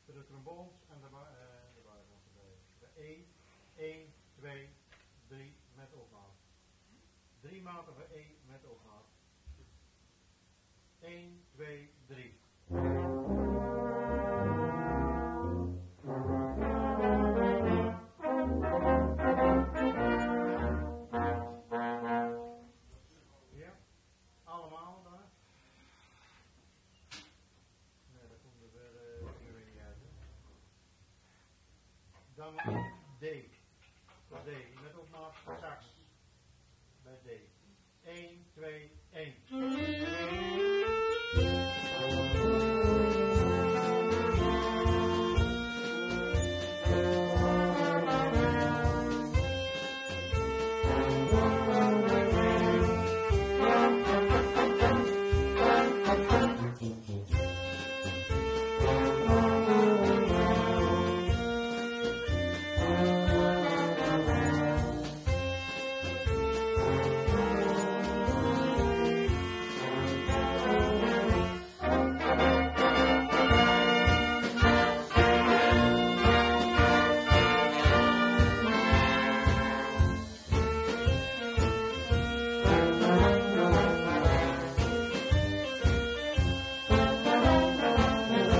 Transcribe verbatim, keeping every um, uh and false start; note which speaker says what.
Speaker 1: voor de trombones en de, uh, de, de, de E, één, twee, drie met opmaat. Drie maten voor E met opmaat. één, twee, drie. Ja, allemaal daar. Nee, dat komt er weer, uh, weer niet uit. Hè. Dan